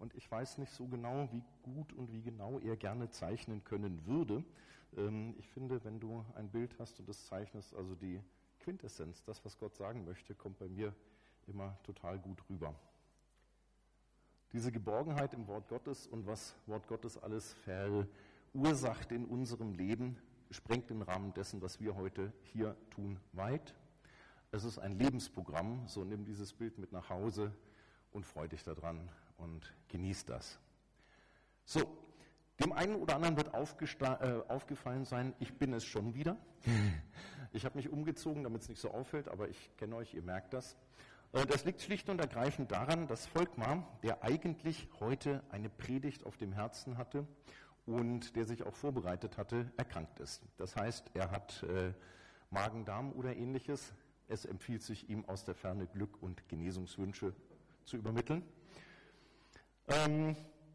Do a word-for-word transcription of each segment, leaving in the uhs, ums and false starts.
und ich weiß nicht so genau, wie gut und wie genau er gerne zeichnen können würde. Ähm, ich finde, wenn du ein Bild hast und das zeichnest, also die Quintessenz, das, was Gott sagen möchte, kommt bei mir immer total gut rüber. Diese Geborgenheit im Wort Gottes und was Wort Gottes alles verursacht in unserem Leben, sprengt den Rahmen dessen, was wir heute hier tun, weit. Es ist ein Lebensprogramm, so nimm dieses Bild mit nach Hause und freu dich daran und genieß das. So, dem einen oder anderen wird äh, aufgefallen sein, ich bin es schon wieder. Ich habe mich umgezogen, damit es nicht so auffällt, aber ich kenne euch, ihr merkt das. Das liegt schlicht und ergreifend daran, dass Volkmar, der eigentlich heute eine Predigt auf dem Herzen hatte und der sich auch vorbereitet hatte, erkrankt ist. Das heißt, er hat äh, Magen-Darm oder ähnliches. Es empfiehlt sich, ihm aus der Ferne Glück und Genesungswünsche zu übermitteln. Ähm,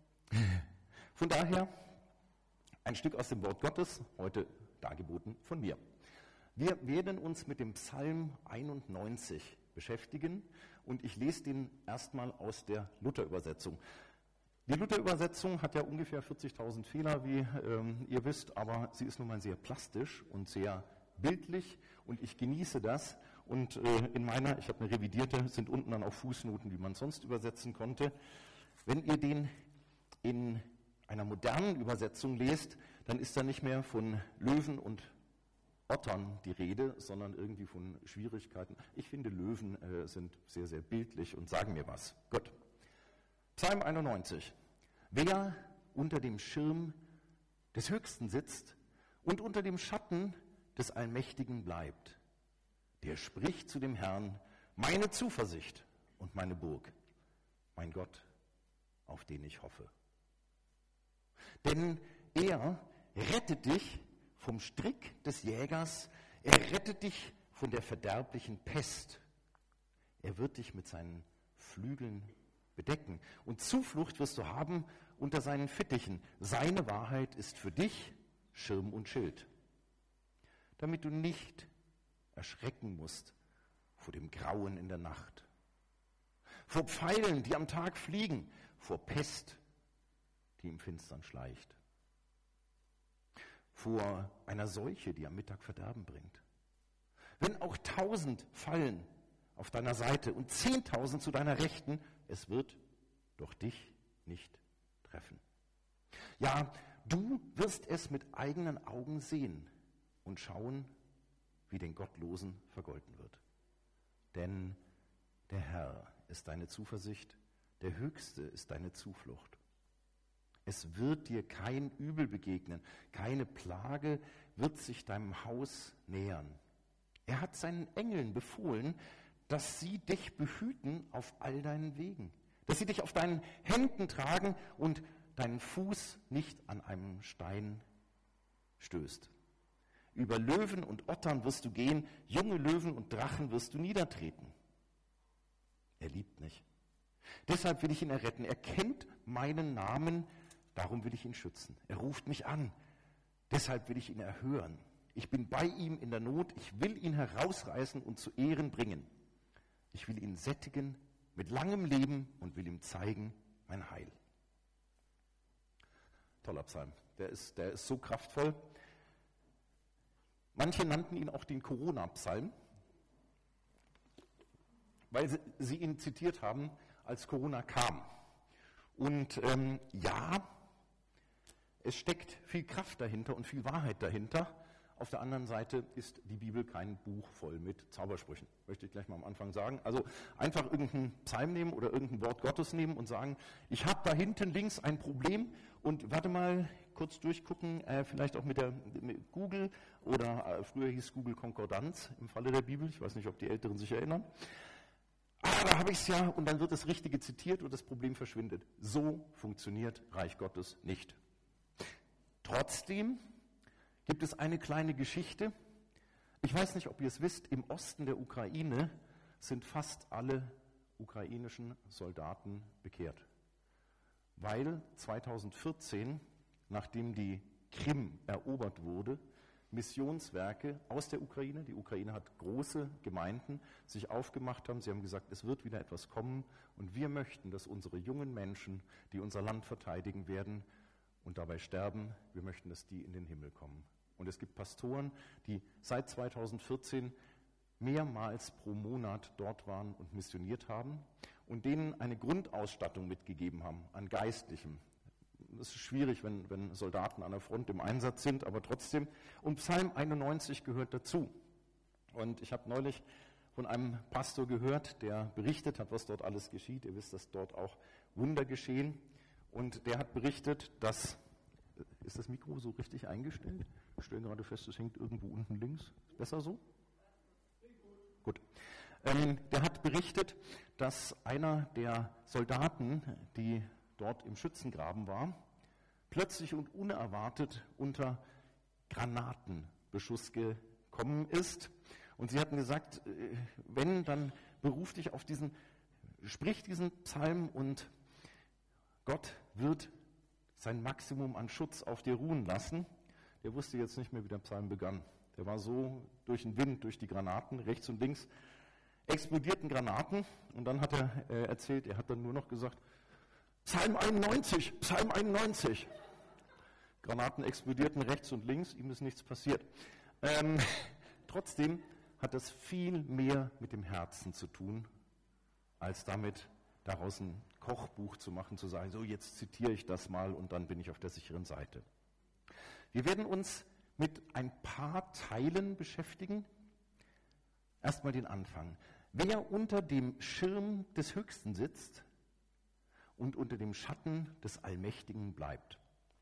von daher ein Stück aus dem Wort Gottes, heute dargeboten von mir. Wir werden uns mit dem Psalm einundneunzig beschäftigen und ich lese den erstmal aus der Luther-Übersetzung. Die Luther-Übersetzung hat ja ungefähr vierzigtausend Fehler, wie ähm, ihr wisst, aber sie ist nun mal sehr plastisch und sehr bildlich und ich genieße das. Und äh, in meiner, ich habe eine revidierte, sind unten dann auch Fußnoten, wie man sonst übersetzen konnte. Wenn ihr den in einer modernen Übersetzung lest, dann ist da nicht mehr von Löwen und Ottern die Rede, sondern irgendwie von Schwierigkeiten. Ich finde, Löwen äh, sind sehr, sehr bildlich und sagen mir was. Gut. Psalm einundneunzig. Wer unter dem Schirm des Höchsten sitzt und unter dem Schatten des Allmächtigen bleibt, der spricht zu dem Herrn, meine Zuversicht und meine Burg, mein Gott, auf den ich hoffe. Denn er rettet dich vom Strick des Jägers, er rettet dich von der verderblichen Pest. Er wird dich mit seinen Flügeln bedecken und Zuflucht wirst du haben unter seinen Fittichen. Seine Wahrheit ist für dich Schirm und Schild, damit du nicht erschrecken musst vor dem Grauen in der Nacht, vor Pfeilen, die am Tag fliegen, vor Pest, die im Finstern schleicht, vor einer Seuche, die am Mittag Verderben bringt. Wenn auch tausend fallen auf deiner Seite und zehntausend zu deiner Rechten, es wird doch dich nicht treffen. Ja, du wirst es mit eigenen Augen sehen und schauen, wie den Gottlosen vergolten wird. Denn der Herr ist deine Zuversicht, der Höchste ist deine Zuflucht. Es wird dir kein Übel begegnen, keine Plage wird sich deinem Haus nähern. Er hat seinen Engeln befohlen, dass sie dich behüten auf all deinen Wegen, dass sie dich auf deinen Händen tragen und deinen Fuß nicht an einem Stein stößt. Über Löwen und Ottern wirst du gehen, junge Löwen und Drachen wirst du niedertreten. Er liebt mich. Deshalb will ich ihn erretten. Er kennt meinen Namen, darum will ich ihn schützen. Er ruft mich an, deshalb will ich ihn erhören. Ich bin bei ihm in der Not, ich will ihn herausreißen und zu Ehren bringen. Ich will ihn sättigen mit langem Leben und will ihm zeigen mein Heil. Toller Psalm, der ist, der ist so kraftvoll. Manche nannten ihn auch den Corona-Psalm, weil sie, sie ihn zitiert haben, als Corona kam. Und ähm, ja, es steckt viel Kraft dahinter und viel Wahrheit dahinter. Auf der anderen Seite ist die Bibel kein Buch voll mit Zaubersprüchen, möchte ich gleich mal am Anfang sagen. Also einfach irgendeinen Psalm nehmen oder irgendein Wort Gottes nehmen und sagen, ich habe da hinten links ein Problem und warte mal, kurz durchgucken, äh, vielleicht auch mit der mit Google oder äh, früher hieß Google Konkordanz im Falle der Bibel, ich weiß nicht, ob die Älteren sich erinnern. Ah, da habe ich es ja und dann wird das Richtige zitiert und das Problem verschwindet. So funktioniert Reich Gottes nicht. Trotzdem gibt es eine kleine Geschichte. Ich weiß nicht, ob ihr es wisst, im Osten der Ukraine sind fast alle ukrainischen Soldaten bekehrt. Weil zweitausendvierzehn, nachdem die Krim erobert wurde, Missionswerke aus der Ukraine. Die Ukraine hat große Gemeinden, sich aufgemacht haben. Sie haben gesagt, es wird wieder etwas kommen und wir möchten, dass unsere jungen Menschen, die unser Land verteidigen werden und dabei sterben, wir möchten, dass die in den Himmel kommen. Und es gibt Pastoren, die seit zweitausendvierzehn mehrmals pro Monat dort waren und missioniert haben und denen eine Grundausstattung mitgegeben haben an Geistlichem. Das ist schwierig, wenn, wenn Soldaten an der Front im Einsatz sind, aber trotzdem. Und Psalm einundneunzig gehört dazu. Und ich habe neulich von einem Pastor gehört, der berichtet hat, was dort alles geschieht. Ihr wisst, dass dort auch Wunder geschehen. Und der hat berichtet, dass, ist das Mikro so richtig eingestellt? Ich stelle gerade fest, es hängt irgendwo unten links. Besser so? Gut. Ähm, der hat berichtet, dass einer der Soldaten, die dort im Schützengraben war, plötzlich und unerwartet unter Granatenbeschuss gekommen ist. Und sie hatten gesagt, wenn, dann beruf dich auf diesen, sprich diesen Psalm und Gott wird sein Maximum an Schutz auf dir ruhen lassen. Der wusste jetzt nicht mehr, wie der Psalm begann. Der war so durch den Wind, durch die Granaten, rechts und links explodierten Granaten. Und dann hat er äh, erzählt, er hat dann nur noch gesagt, Psalm einundneunzig, Psalm einundneunzig. Granaten explodierten rechts und links, ihm ist nichts passiert. Ähm, trotzdem hat das viel mehr mit dem Herzen zu tun, als damit daraus ein Kochbuch zu machen, zu sagen, so jetzt zitiere ich das mal und dann bin ich auf der sicheren Seite. Wir werden uns mit ein paar Teilen beschäftigen. Erstmal den Anfang. Wer unter dem Schirm des Höchsten sitzt und unter dem Schatten des Allmächtigen bleibt.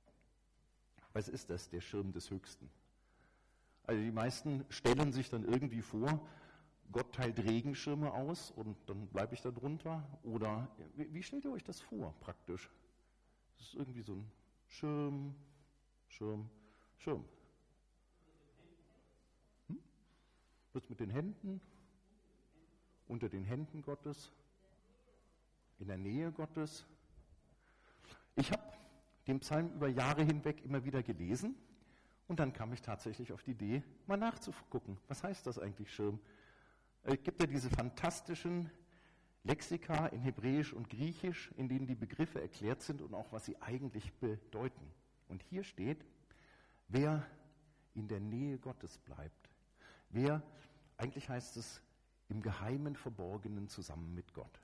Was ist das, der Schirm des Höchsten? Also die meisten stellen sich dann irgendwie vor, Gott teilt Regenschirme aus und dann bleibe ich da drunter. Oder wie, wie stellt ihr euch das vor praktisch? Das ist irgendwie so ein Schirm, Schirm, Schirm. Hm? Was mit den Händen? Unter den Händen Gottes? In der Nähe Gottes. Ich habe den Psalm über Jahre hinweg immer wieder gelesen und dann kam ich tatsächlich auf die Idee, mal nachzugucken. Was heißt das eigentlich, Schirm? Es gibt ja diese fantastischen Lexika in Hebräisch und Griechisch, in denen die Begriffe erklärt sind und auch, was sie eigentlich bedeuten. Und hier steht, wer in der Nähe Gottes bleibt, wer, eigentlich heißt es, im Geheimen Verborgenen zusammen mit Gott.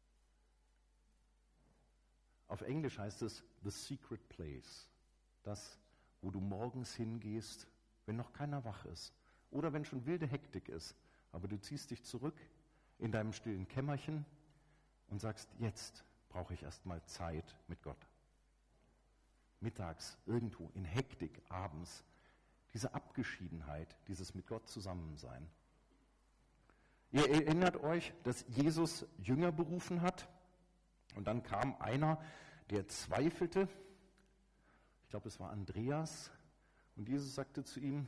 Auf Englisch heißt es the secret place, das, wo du morgens hingehst, wenn noch keiner wach ist oder wenn schon wilde Hektik ist, aber du ziehst dich zurück in deinem stillen Kämmerchen und sagst, jetzt brauche ich erstmal Zeit mit Gott. Mittags, irgendwo, in Hektik, abends, diese Abgeschiedenheit, dieses mit Gott Zusammensein. Ihr erinnert euch, dass Jesus Jünger berufen hat und dann kam einer, der zweifelte, ich glaube es war Andreas, und Jesus sagte zu ihm,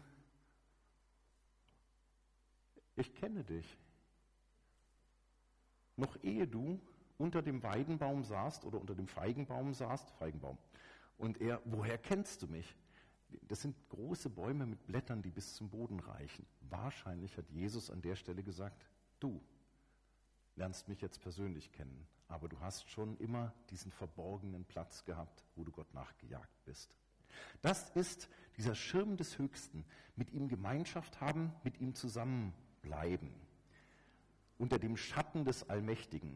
ich kenne dich. Noch ehe du unter dem Weidenbaum saßt oder unter dem Feigenbaum saßt, Feigenbaum, und er, woher kennst du mich? Das sind große Bäume mit Blättern, die bis zum Boden reichen. Wahrscheinlich hat Jesus an der Stelle gesagt, du lernst mich jetzt persönlich kennen, aber du hast schon immer diesen verborgenen Platz gehabt, wo du Gott nachgejagt bist. Das ist dieser Schirm des Höchsten, mit ihm Gemeinschaft haben, mit ihm zusammenbleiben, unter dem Schatten des Allmächtigen.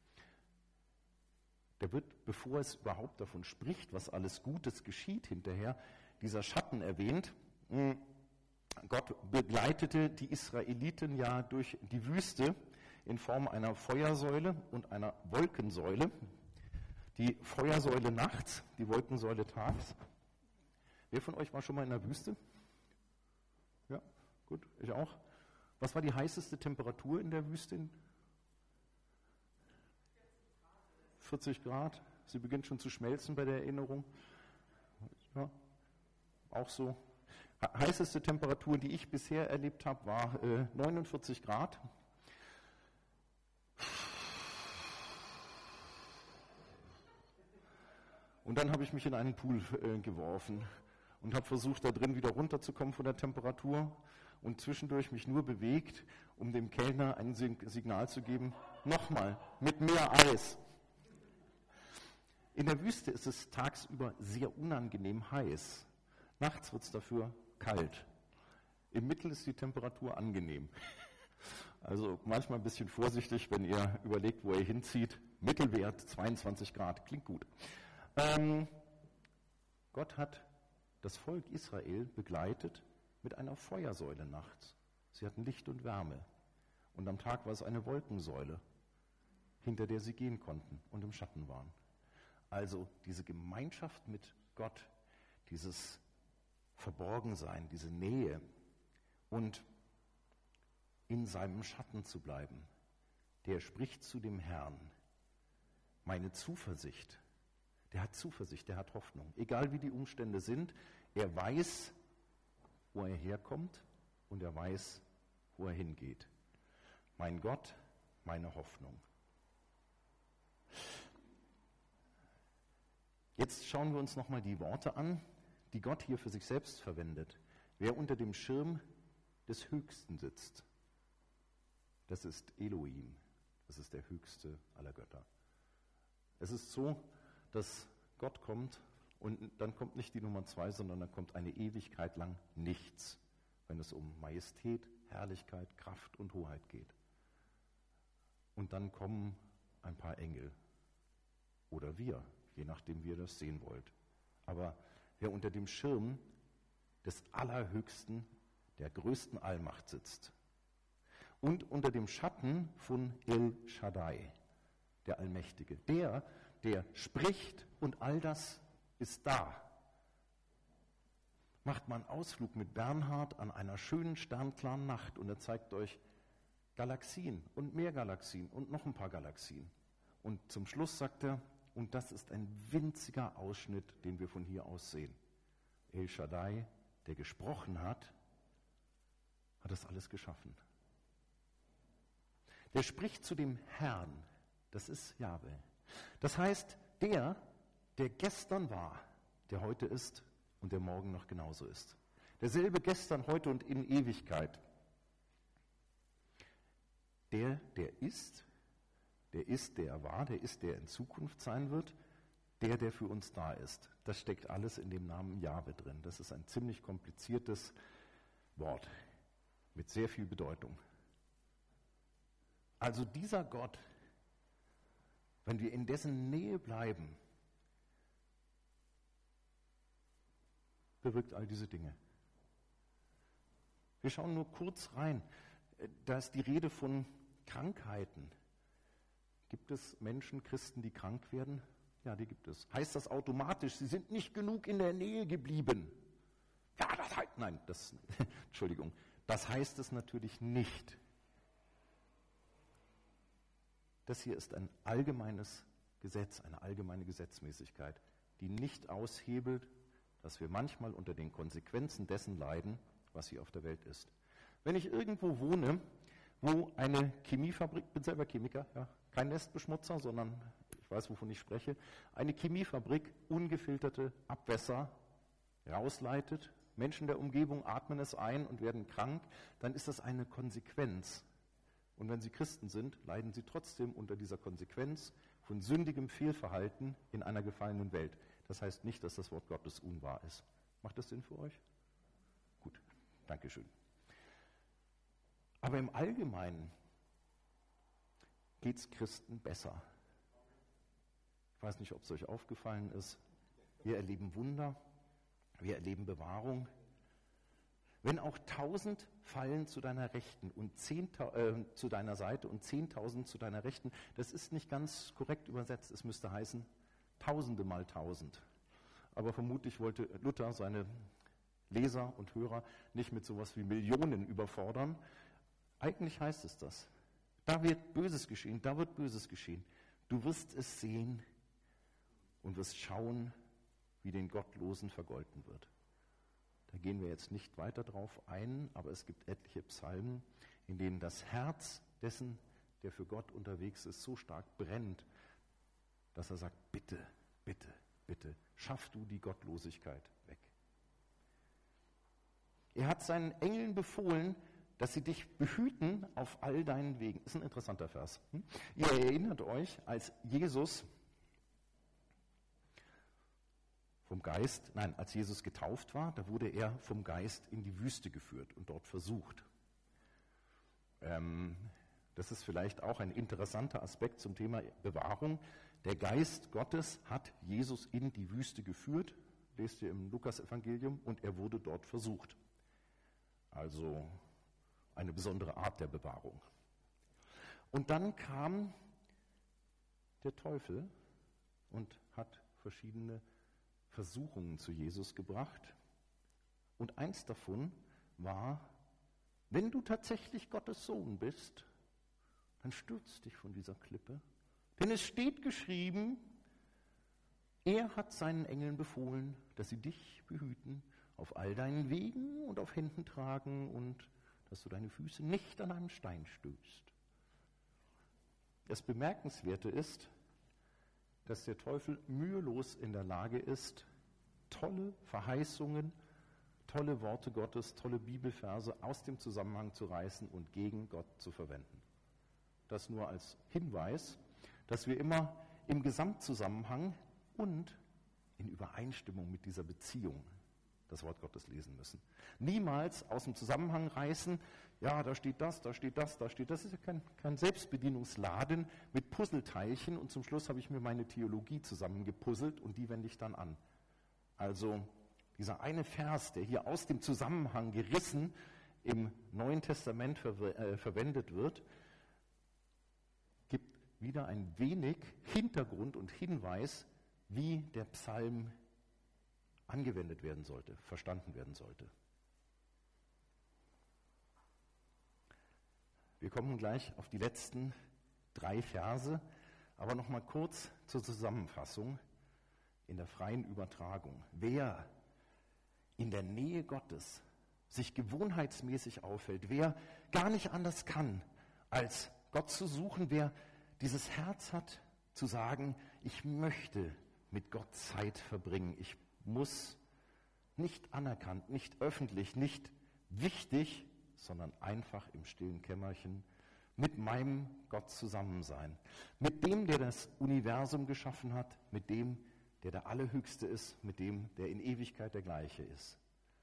Der wird, bevor es überhaupt davon spricht, was alles Gutes geschieht hinterher, dieser Schatten erwähnt. Gott begleitete die Israeliten ja durch die Wüste in Form einer Feuersäule und einer Wolkensäule. Die Feuersäule nachts, die Wolkensäule tags. Wer von euch war schon mal in der Wüste? Ja, gut, ich auch. Was war die heißeste Temperatur in der Wüste? vierzig Grad. Sie beginnt schon zu schmelzen bei der Erinnerung. Ja, auch so. Heißeste Temperatur, die ich bisher erlebt habe, war äh, neunundvierzig Grad. Und dann habe ich mich in einen Pool äh, geworfen. und habe versucht, da drin wieder runterzukommen von der Temperatur und zwischendurch mich nur bewegt, um dem Kellner ein Signal zu geben, nochmal, mit mehr Eis. In der Wüste ist es tagsüber sehr unangenehm heiß. Nachts wird es dafür kalt. Im Mittel ist die Temperatur angenehm. Also manchmal ein bisschen vorsichtig, wenn ihr überlegt, wo ihr hinzieht. Mittelwert zweiundzwanzig Grad, klingt gut. Ähm, Gott hat das Volk Israel begleitet mit einer Feuersäule nachts. Sie hatten Licht und Wärme. Und am Tag war es eine Wolkensäule, hinter der sie gehen konnten und im Schatten waren. Also diese Gemeinschaft mit Gott, dieses Verborgensein, diese Nähe und in seinem Schatten zu bleiben. Der spricht zu dem Herrn. Meine Zuversicht, der hat Zuversicht, der hat Hoffnung. Egal wie die Umstände sind, er weiß, wo er herkommt und er weiß, wo er hingeht. Mein Gott, meine Hoffnung. Jetzt schauen wir uns nochmal die Worte an, die Gott hier für sich selbst verwendet. Wer unter dem Schirm des Höchsten sitzt, das ist Elohim, das ist der höchste aller Götter. Es ist so, dass Gott kommt und dann kommt nicht die Nummer zwei, sondern dann kommt eine Ewigkeit lang nichts, wenn es um Majestät, Herrlichkeit, Kraft und Hoheit geht. Und dann kommen ein paar Engel oder wir, je nachdem wie ihr das sehen wollt. Aber wer unter dem Schirm des Allerhöchsten, der größten Allmacht sitzt und unter dem Schatten von El Shaddai, der Allmächtige, der, der spricht und all das ist da. Macht mal einen Ausflug mit Bernhard an einer schönen sternklaren Nacht und er zeigt euch Galaxien und mehr Galaxien und noch ein paar Galaxien. Und zum Schluss sagt er, und das ist ein winziger Ausschnitt, den wir von hier aus sehen. El Shaddai, der gesprochen hat, hat das alles geschaffen. Der spricht zu dem Herrn, das ist Jahwe. Das heißt, der, der gestern war, der heute ist und der morgen noch genauso ist. Derselbe gestern, heute und in Ewigkeit. Der, der ist, der ist, der er war, der ist, der in Zukunft sein wird, der, der für uns da ist. Das steckt alles in dem Namen Jahwe drin. Das ist ein ziemlich kompliziertes Wort mit sehr viel Bedeutung. Also dieser Gott, wenn wir in dessen Nähe bleiben, bewirkt all diese Dinge. Wir schauen nur kurz rein. Da ist die Rede von Krankheiten. Gibt es Menschen, Christen, die krank werden? Ja, die gibt es. Heißt das automatisch, sie sind nicht genug in der Nähe geblieben? Ja, das heißt, nein, das, Entschuldigung, das heißt es natürlich nicht. Das hier ist ein allgemeines Gesetz, eine allgemeine Gesetzmäßigkeit, die nicht aushebelt, dass wir manchmal unter den Konsequenzen dessen leiden, was hier auf der Welt ist. Wenn ich irgendwo wohne, wo eine Chemiefabrik, ich bin selber Chemiker, ja, kein Nestbeschmutzer, sondern ich weiß, wovon ich spreche, eine Chemiefabrik ungefilterte Abwässer rausleitet, Menschen der Umgebung atmen es ein und werden krank, dann ist das eine Konsequenz. Und wenn sie Christen sind, leiden sie trotzdem unter dieser Konsequenz von sündigem Fehlverhalten in einer gefallenen Welt. Das heißt nicht, dass das Wort Gottes unwahr ist. Macht das Sinn für euch? Gut, Dankeschön. Aber im Allgemeinen geht es Christen besser. Ich weiß nicht, ob es euch aufgefallen ist. Wir erleben Wunder, wir erleben Bewahrung. Wenn auch tausend fallen zu deiner Rechten und zehn, äh, zu deiner Seite und zehntausend zu deiner Rechten, das ist nicht ganz korrekt übersetzt. Es müsste heißen Tausende mal tausend. Aber vermutlich wollte Luther seine Leser und Hörer nicht mit sowas wie Millionen überfordern. Eigentlich heißt es das. Da wird Böses geschehen, da wird Böses geschehen. Du wirst es sehen und wirst schauen, wie den Gottlosen vergolten wird. Da gehen wir jetzt nicht weiter drauf ein, aber es gibt etliche Psalmen, in denen das Herz dessen, der für Gott unterwegs ist, so stark brennt, dass er sagt, bitte, bitte, bitte, schaff du die Gottlosigkeit weg. Er hat seinen Engeln befohlen, dass sie dich behüten auf all deinen Wegen. Ist ein interessanter Vers. Hm? Ihr erinnert euch, als Jesus vom Geist, nein, als Jesus getauft war, da wurde er vom Geist in die Wüste geführt und dort versucht. Ähm, das ist vielleicht auch ein interessanter Aspekt zum Thema Bewahrung. Der Geist Gottes hat Jesus in die Wüste geführt, lest ihr im Lukas-Evangelium, und er wurde dort versucht. Also eine besondere Art der Bewahrung. Und dann kam der Teufel und hat verschiedene Versuchungen zu Jesus gebracht. Und eins davon war, wenn du tatsächlich Gottes Sohn bist, dann stürz dich von dieser Klippe. Denn es steht geschrieben, er hat seinen Engeln befohlen, dass sie dich behüten, auf all deinen Wegen und auf Händen tragen und dass du deine Füße nicht an einem Stein stößt. Das Bemerkenswerte ist, dass der Teufel mühelos in der Lage ist, tolle Verheißungen, tolle Worte Gottes, tolle Bibelverse aus dem Zusammenhang zu reißen und gegen Gott zu verwenden. Das nur als Hinweis, dass wir immer im Gesamtzusammenhang und in Übereinstimmung mit dieser Beziehung das Wort Gottes lesen müssen. Niemals aus dem Zusammenhang reißen, ja, da steht das, da steht das, da steht das. Das ist ja kein, kein Selbstbedienungsladen mit Puzzleteilchen und zum Schluss habe ich mir meine Theologie zusammengepuzzelt und die wende ich dann an. Also dieser eine Vers, der hier aus dem Zusammenhang gerissen im Neuen Testament ver- äh, verwendet wird, gibt wieder ein wenig Hintergrund und Hinweis, wie der Psalm angewendet werden sollte, verstanden werden sollte. Wir kommen gleich auf die letzten drei Verse, aber noch mal kurz zur Zusammenfassung in der freien Übertragung. Wer in der Nähe Gottes sich gewohnheitsmäßig aufhält, wer gar nicht anders kann, als Gott zu suchen, wer dieses Herz hat, zu sagen, ich möchte mit Gott Zeit verbringen, ich muss nicht anerkannt, nicht öffentlich, nicht wichtig, sondern einfach im stillen Kämmerchen mit meinem Gott zusammen sein. Mit dem, der das Universum geschaffen hat, mit dem, der der Allerhöchste ist, mit dem, der in Ewigkeit der Gleiche ist.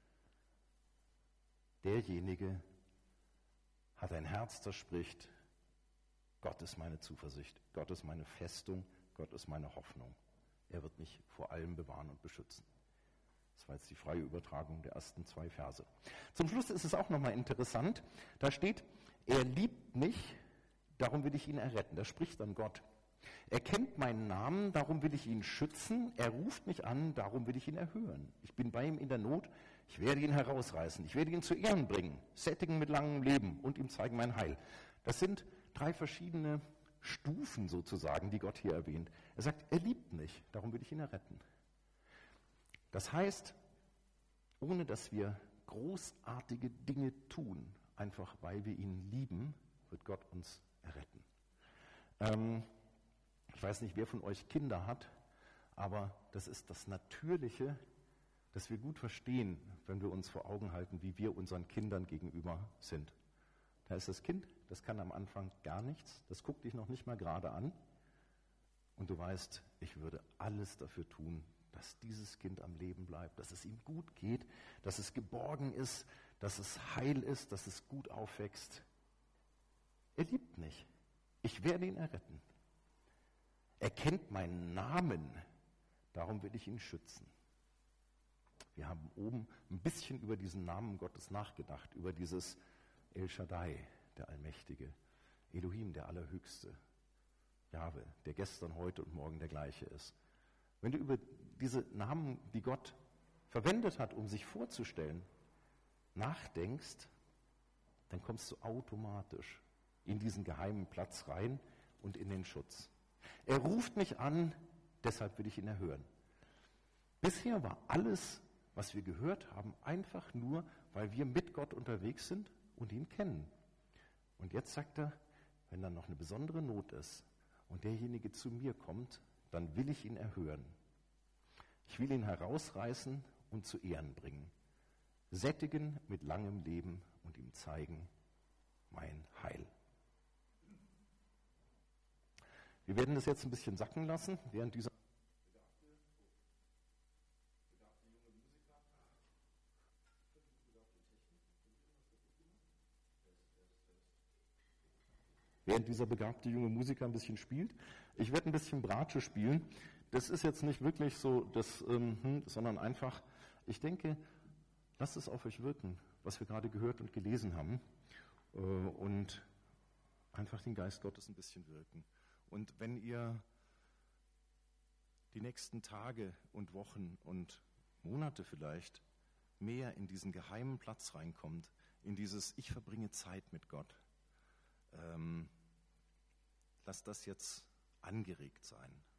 Derjenige hat ein Herz, das spricht, Gott ist meine Zuversicht, Gott ist meine Festung, Gott ist meine Hoffnung. Er wird mich vor allem bewahren und beschützen. Das war jetzt die freie Übertragung der ersten zwei Verse. Zum Schluss ist es auch nochmal interessant, da steht, er liebt mich, darum will ich ihn erretten. Da spricht dann Gott. Er kennt meinen Namen, darum will ich ihn schützen. Er ruft mich an, darum will ich ihn erhören. Ich bin bei ihm in der Not, ich werde ihn herausreißen. Ich werde ihn zu Ehren bringen, sättigen mit langem Leben und ihm zeigen mein Heil. Das sind drei verschiedene Stufen sozusagen, die Gott hier erwähnt. Er sagt, er liebt mich, darum will ich ihn erretten. Das heißt, ohne dass wir großartige Dinge tun, einfach weil wir ihn lieben, wird Gott uns erretten. Ähm, ich weiß nicht, wer von euch Kinder hat, aber das ist das Natürliche, das wir gut verstehen, wenn wir uns vor Augen halten, wie wir unseren Kindern gegenüber sind. Da ist das Kind, das kann am Anfang gar nichts, das guckt dich noch nicht mal gerade an und du weißt, ich würde alles dafür tun, dass dieses Kind am Leben bleibt, dass es ihm gut geht, dass es geborgen ist, dass es heil ist, dass es gut aufwächst. Er liebt mich. Ich werde ihn erretten. Er kennt meinen Namen, darum will ich ihn schützen. Wir haben oben ein bisschen über diesen Namen Gottes nachgedacht, über dieses El Shaddai, der Allmächtige, Elohim, der Allerhöchste, Jahwe, der gestern, heute und morgen der gleiche ist. Wenn du über diese Namen, die Gott verwendet hat, um sich vorzustellen, nachdenkst, dann kommst du automatisch in diesen geheimen Platz rein und in den Schutz. Er ruft mich an, deshalb will ich ihn erhören. Bisher war alles, was wir gehört haben, einfach nur, weil wir mit Gott unterwegs sind und ihn kennen. Und jetzt sagt er, wenn dann noch eine besondere Not ist und derjenige zu mir kommt, dann will ich ihn erhören. Ich will ihn herausreißen und zu Ehren bringen. sättigen mit langem Leben und ihm zeigen mein Heil. Wir werden das jetzt ein bisschen sacken lassen, während dieser während dieser begabte junge Musiker ein bisschen spielt. Ich werde ein bisschen Bratsche spielen. Das ist jetzt nicht wirklich so, das, ähm, sondern einfach, ich denke, lasst es auf euch wirken, was wir gerade gehört und gelesen haben, äh, und einfach den Geist Gottes ein bisschen wirken. Und wenn ihr die nächsten Tage und Wochen und Monate vielleicht mehr in diesen geheimen Platz reinkommt, in dieses Ich verbringe Zeit mit Gott, ähm, lasst das jetzt angeregt sein.